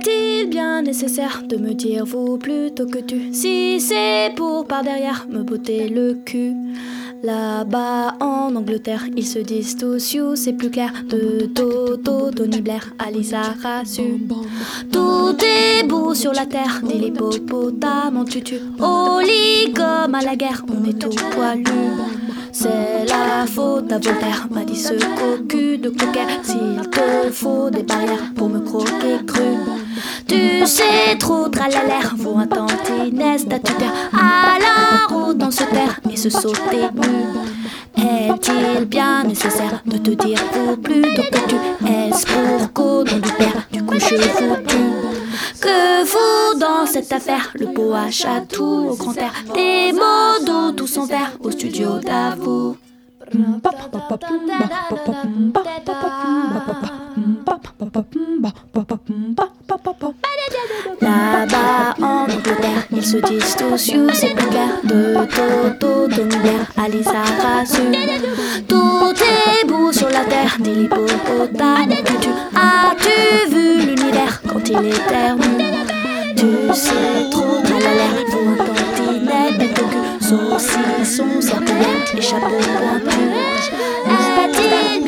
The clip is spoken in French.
Est-il bien nécessaire de me dire vous plutôt que tu? Si c'est pour par derrière me botter le cul. Là-bas en Angleterre, ils se disent tous you, c'est plus clair. De Toto, Tony Blair à Lisa Rassu. Tout est beau sur la terre, dit l'hippopotame en tutu. Au lit comme à la guerre, on est tout poilu. C'est la faute à Voltaire, m'a dit ce cocu de coquet. S'il te faut des barrières pour me croquer cru. Tu sais trop tralalaire, vaut un tantinet statutaire. Alors autant se taire et se sauter nu. Est-il bien nécessaire de te dire vous plutôt que tu? Est-ce pour qu'au nom du père, du coup je vous tue? Que vaut dans cette affaire le poache à tout au grand air? Des mots d'eau tous en verre au studio d'Avou. Là-bas en Angleterre, ils se disent tous you, c'est plus clair. De Toto, Tony Blair à Lisa Rassu. Tout est beau sur la terre, dit l'hippopotame en tutu. As-tu vu l'univers quand il éternue? Tu sais trop tralalaire, il faut un tantinet et cocu. Saucisson, serpillière et chapeau pointu. Est-il